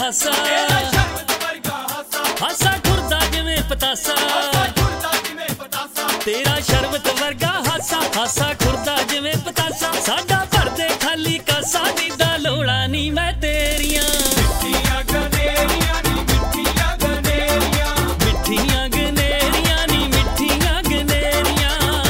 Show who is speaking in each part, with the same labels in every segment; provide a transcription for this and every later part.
Speaker 1: ਹਾਸਾ ਹਾਸਾ ਖੁਰਦਾ ਜਿਵੇਂ ਪਤਾਸਾ ਤੇਰਾ ਸ਼ਰਬਤ ਵਰਗਾ ਹਾਸਾ ਹਾਸਾ ਖੁਰਦਾ ਜਿਵੇਂ ਪਤਾਸਾ ਸਾਡਾ ਭਰਦੇ ਖਾਲੀ ਕਾਸਾ ਨੀਂਦਾਂ ਲੋੜਾਂ ਨੀ ਮੈਂ ਤੇਰੀਆਂ ਮਿੱਠੀਆਂ ਗਨੇਰੀਆਂ ਨੀ ਮਿੱਠੀਆਂ ਗਨੇਰੀਆਂ ਮਿੱਠੀਆਂ ਗਨੇਰੀਆਂ ਨੀ ਮਿੱਠੀਆਂ ਗਨੇਰੀਆਂ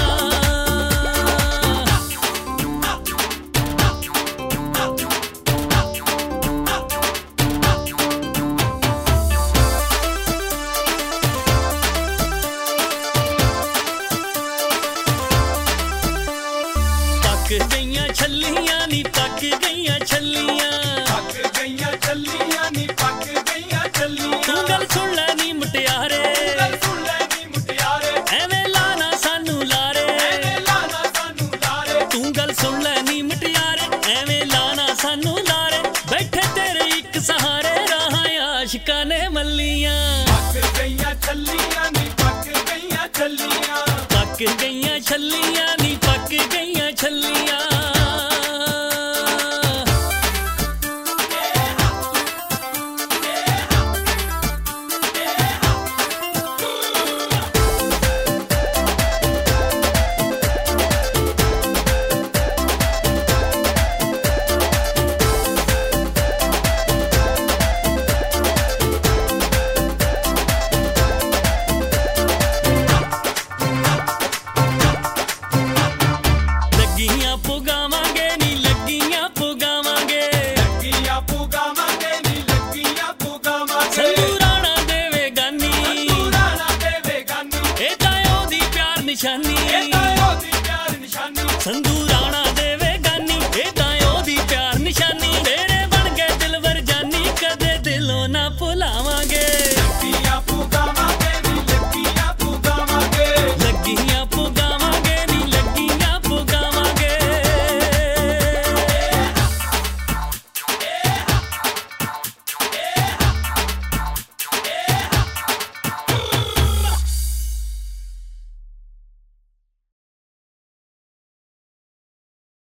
Speaker 1: ਪੱਕ ਗਈਆਂ ਛੱਲੀਆਂ ਨੀ ਪੱਕ ਗਈਆਂ ਛੱਲੀਆਂ ਪੱਕ ਗਈਆਂ ਛੱਲੀਆਂ ਨੀ ਪੱਕ ਗਈਆਂ ਛੱਲੀਆਂ ਤੂੰ ਗੱਲ ਸੁਣ ਲੈ ਨੀ ਮੁਟਿਆਰੇ ਗੱਲ ਸੁਣ ਲੈ ਨੀ ਮੁਟਿਆਰੇ ਐਵੇਂ ਲਾਣਾ ਸਾਨੂੰ ਲਾਰੇ ਐਵੇਂ ਲਾਣਾ ਸਾਨੂੰ ਲਾਰੇ ਤੂੰ ਗੱਲ ਸੁਣ ਲੈ ਨੀ ਮੁਟਿਆਰੇ ਐਵੇਂ ਲਾਣਾ ਸਾਨੂੰ ਲਾਰੇ ਬੈਠੇ ਤੇਰੇ ਇੱਕ ਸਹਾਰੇ ਰਾਹਾਂ ਆਸ਼ਿਕਾਂ ਨੇ ਮੱਲੀਆਂ ਪੱਕ ਗਈਆਂ ਛੱਲੀਆਂ ਨੀ ਪੱਕ ਗਈਆਂ ਛੱਲੀਆਂ ਪੱਕ